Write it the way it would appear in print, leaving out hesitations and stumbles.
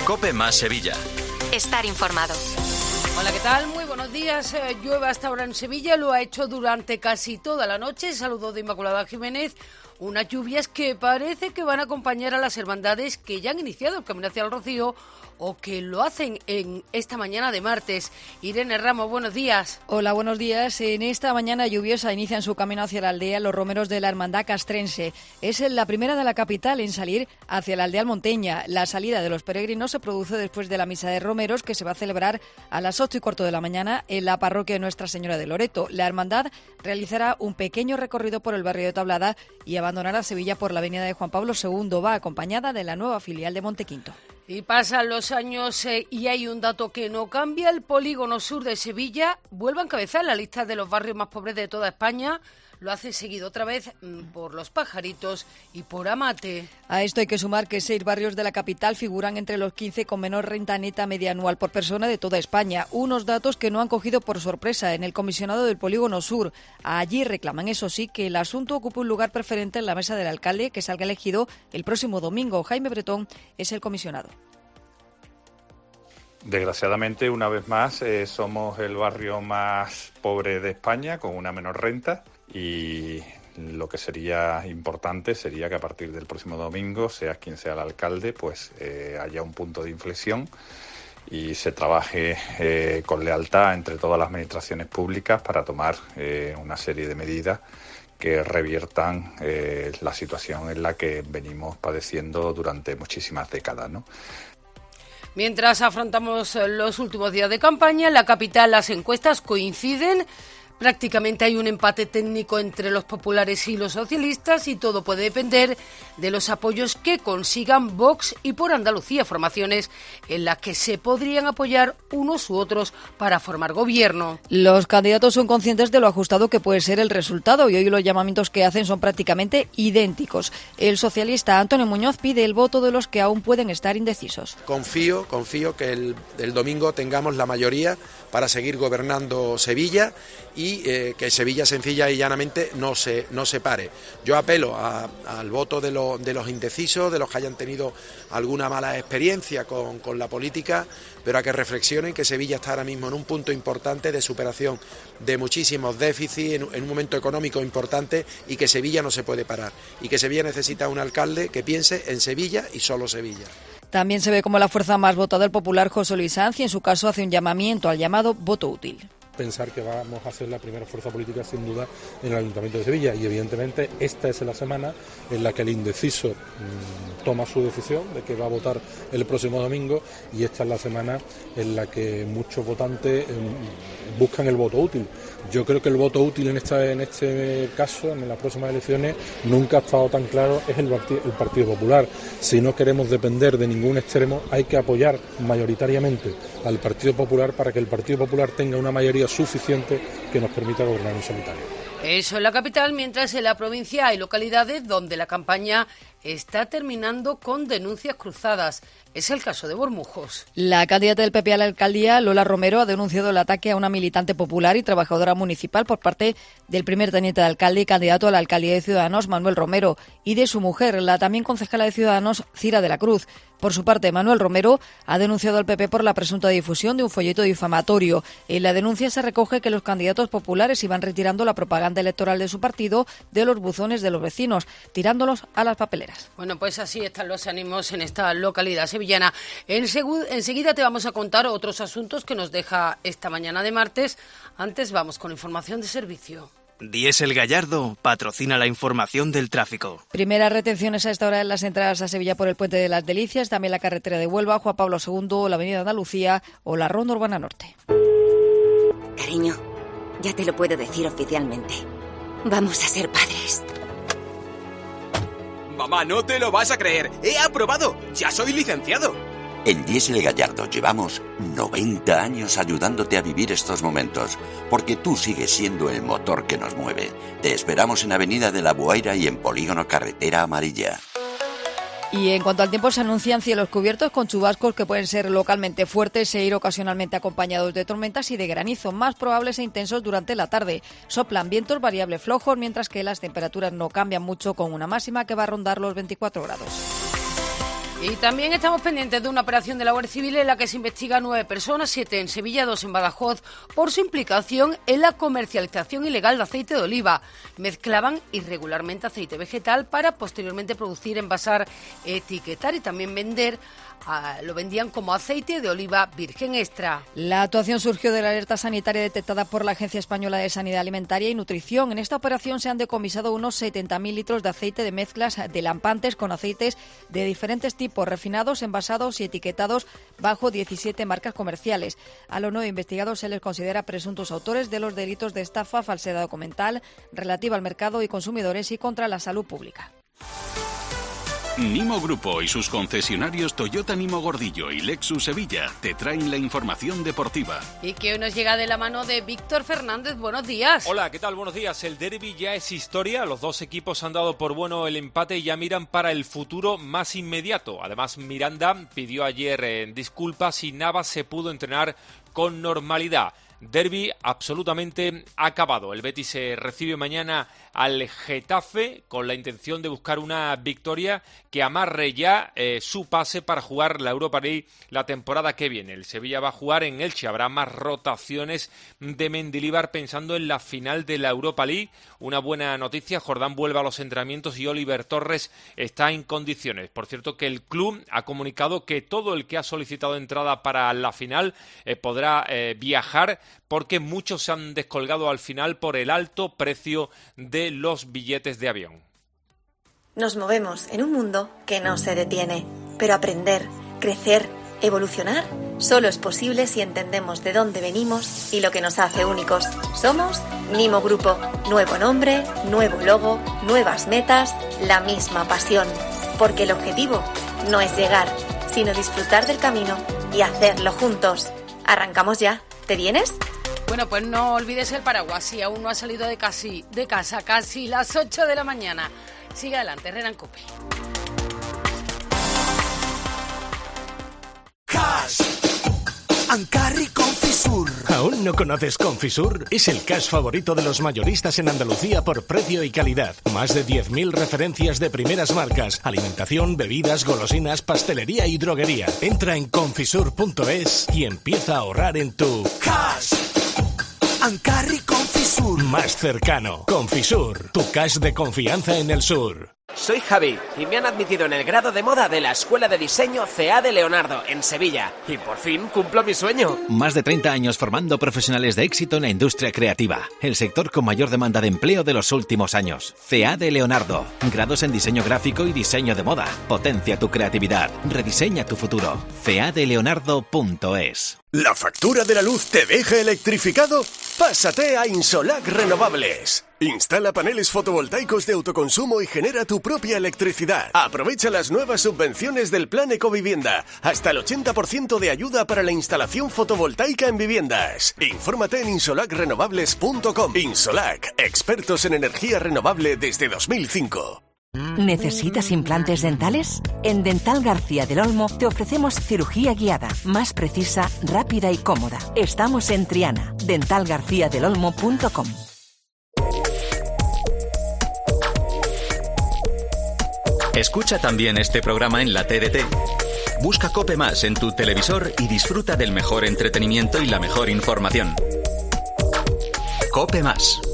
COPE más Sevilla. Estar informado. Hola, ¿qué tal? Muy buenos días. Llueve hasta ahora en Sevilla, lo ha hecho durante casi toda la noche. Saludos de Inmaculada Jiménez. Unas lluvias que parece que van a acompañar a las hermandades que ya han iniciado el camino hacia el Rocío o que lo hacen en esta mañana de martes. Irene Ramos, buenos días. Hola, buenos días. En esta mañana lluviosa inician su camino hacia la aldea los romeros de la Hermandad Castrense. Es la primera de la capital en salir hacia la aldea almonteña. La salida de los peregrinos se produce después de la misa de romeros que se va a celebrar a las 8:15 de la mañana en la parroquia de Nuestra Señora de Loreto. La hermandad realizará un pequeño recorrido por el barrio de Tablada y abandonará Sevilla por la avenida de Juan Pablo II. Va acompañada de la nueva filial de Montequinto. Y pasan los años y hay un dato que no cambia. El polígono sur de Sevilla vuelve a encabezar la lista de los barrios más pobres de toda España. Lo hace seguido otra vez por Los Pajaritos y por Amate. A esto hay que sumar que 6 barrios de la capital figuran entre los 15 con menor renta neta media anual por persona de toda España. Unos datos que no han cogido por sorpresa en el comisionado del Polígono Sur. Allí reclaman, eso sí, que el asunto ocupe un lugar preferente en la mesa del alcalde que salga elegido el próximo domingo. Jaime Bretón es el comisionado. Desgraciadamente, una vez más, somos el barrio más pobre de España, con una menor renta, y lo que sería importante sería que a partir del próximo domingo, sea quien sea el alcalde, pues haya un punto de inflexión y se trabaje con lealtad entre todas las administraciones públicas para tomar una serie de medidas que reviertan la situación en la que venimos padeciendo durante muchísimas décadas, ¿no? Mientras afrontamos los últimos días de campaña, en la capital las encuestas coinciden. Prácticamente hay un empate técnico entre los populares y los socialistas y todo puede depender de los apoyos que consigan Vox y por Andalucía, formaciones en las que se podrían apoyar unos u otros para formar gobierno. Los candidatos son conscientes de lo ajustado que puede ser el resultado y hoy los llamamientos que hacen son prácticamente idénticos. El socialista Antonio Muñoz pide el voto de los que aún pueden estar indecisos. Confío que el domingo tengamos la mayoría para seguir gobernando Sevilla y que Sevilla sencilla y llanamente no se pare. Yo apelo al voto de los indecisos, de los que hayan tenido alguna mala experiencia con la política, pero a que reflexionen que Sevilla está ahora mismo en un punto importante de superación de muchísimos déficits, en un momento económico importante, y que Sevilla no se puede parar, y que Sevilla necesita un alcalde que piense en Sevilla y solo Sevilla. También se ve como la fuerza más votada el popular José Luis Sanz y en su caso hace un llamamiento al llamado voto útil. Pensar que vamos a ser la primera fuerza política sin duda en el Ayuntamiento de Sevilla y evidentemente esta es la semana en la que el indeciso toma su decisión de que va a votar el próximo domingo y esta es la semana en la que muchos votantes buscan el voto útil. Yo creo que el voto útil en este caso, en las próximas elecciones, nunca ha estado tan claro, es el Partido Popular. Si no queremos depender de ningún extremo, hay que apoyar mayoritariamente al Partido Popular para que el Partido Popular tenga una mayoría suficiente que nos permita gobernar en solitario. Eso en la capital, mientras en la provincia hay localidades donde la campaña está terminando con denuncias cruzadas. Es el caso de Bormujos. La candidata del PP a la alcaldía, Lola Romero, ha denunciado el ataque a una militante popular y trabajadora municipal por parte del primer teniente de alcalde y candidato a la alcaldía de Ciudadanos, Manuel Romero, y de su mujer, la también concejala de Ciudadanos, Cira de la Cruz. Por su parte, Manuel Romero ha denunciado al PP por la presunta difusión de un folleto difamatorio. En la denuncia se recoge que los candidatos populares iban retirando la propaganda electoral de su partido de los buzones de los vecinos, tirándolos a las papeleras. Bueno, pues así están los ánimos en esta localidad sevillana. Enseguida te vamos a contar otros asuntos que nos deja esta mañana de martes. Antes vamos con información de servicio. Diesel Gallardo patrocina la información del tráfico. Primeras retenciones a esta hora en las entradas a Sevilla por el Puente de las Delicias, también la carretera de Huelva, Juan Pablo II, la avenida Andalucía o la Ronda Urbana Norte. Cariño, ya te lo puedo decir oficialmente. Vamos a ser padres. Mamá, no te lo vas a creer. ¡He aprobado! ¡Ya soy licenciado! En Diesel Gallardo llevamos 90 años ayudándote a vivir estos momentos, porque tú sigues siendo el motor que nos mueve. Te esperamos en Avenida de la Buaira y en Polígono Carretera Amarilla. Y en cuanto al tiempo, se anuncian cielos cubiertos con chubascos que pueden ser localmente fuertes e ir ocasionalmente acompañados de tormentas y de granizo, más probables e intensos durante la tarde. Soplan vientos variables flojos, mientras que las temperaturas no cambian mucho, con una máxima que va a rondar los 24 grados. Y también estamos pendientes de una operación de la Guardia Civil en la que se investiga a 9 personas, 7 en Sevilla, 2 en Badajoz, por su implicación en la comercialización ilegal de aceite de oliva. Mezclaban irregularmente aceite vegetal para posteriormente producir, envasar, etiquetar y también vender. Lo vendían como aceite de oliva virgen extra. La actuación surgió de la alerta sanitaria detectada por la Agencia Española de Sanidad Alimentaria y Nutrición. En esta operación se han decomisado unos 70.000 litros de aceite de mezclas de lampantes con aceites de diferentes tipos, refinados, envasados y etiquetados bajo 17 marcas comerciales. A los 9 investigados se les considera presuntos autores de los delitos de estafa, falsedad documental, relativa al mercado y consumidores y contra la salud pública. Nimo Grupo y sus concesionarios Toyota Nimo Gordillo y Lexus Sevilla te traen la información deportiva. Y que hoy nos llega de la mano de Víctor Fernández. Buenos días. Hola, ¿qué tal? Buenos días. El derbi ya es historia. Los dos equipos han dado por bueno el empate y ya miran para el futuro más inmediato. Además, Miranda pidió ayer disculpas y Navas se pudo entrenar con normalidad. Derbi absolutamente acabado. El Betis se recibe mañana al Getafe con la intención de buscar una victoria que amarre ya su pase para jugar la Europa League la temporada que viene. El Sevilla va a jugar en Elche. Habrá más rotaciones de Mendilibar pensando en la final de la Europa League. Una buena noticia, Jordán vuelve a los entrenamientos y Oliver Torres está en condiciones. Por cierto que el club ha comunicado que todo el que ha solicitado entrada para la final podrá viajar, porque muchos se han descolgado al final por el alto precio de los billetes de avión. Nos movemos en un mundo que no se detiene, pero aprender, crecer, evolucionar, solo es posible si entendemos de dónde venimos y lo que nos hace únicos. Somos Nimo Grupo. Nuevo nombre, nuevo logo, nuevas metas, la misma pasión. Porque el objetivo no es llegar, sino disfrutar del camino y hacerlo juntos. Arrancamos ya. ¿Te vienes? Bueno, pues no olvides el paraguas, si aún no has salido de casa, casi las 8 de la mañana. Sigue adelante, Herrera Cope. Cash and Carry Confisur. ¿Aún no conoces Confisur? Es el cash favorito de los mayoristas en Andalucía por precio y calidad. Más de 10.000 referencias de primeras marcas. Alimentación, bebidas, golosinas, pastelería y droguería. Entra en confisur.es y empieza a ahorrar en tu Cash and Carry Confisur. Más cercano. Confisur, tu cash de confianza en el sur. Soy Javi y me han admitido en el grado de moda de la Escuela de Diseño CA de Leonardo, en Sevilla. Y por fin cumplo mi sueño. Más de 30 años formando profesionales de éxito en la industria creativa. El sector con mayor demanda de empleo de los últimos años. CA de Leonardo. Grados en diseño gráfico y diseño de moda. Potencia tu creatividad. Rediseña tu futuro. CADeleonardo.es. ¿La factura de la luz te deja electrificado? Pásate a Insolac Renovables. Instala paneles fotovoltaicos de autoconsumo y genera tu propia electricidad. Aprovecha las nuevas subvenciones del Plan Ecovivienda. Hasta el 80% de ayuda para la instalación fotovoltaica en viviendas. Infórmate en insolacrenovables.com. Insolac, expertos en energía renovable desde 2005. ¿Necesitas implantes dentales? En Dental García del Olmo te ofrecemos cirugía guiada, más precisa, rápida y cómoda. Estamos en Triana. dentalgarciadelolmo.com. Escucha también este programa en la TDT. Busca COPE Más en tu televisor y disfruta del mejor entretenimiento y la mejor información. COPE Más.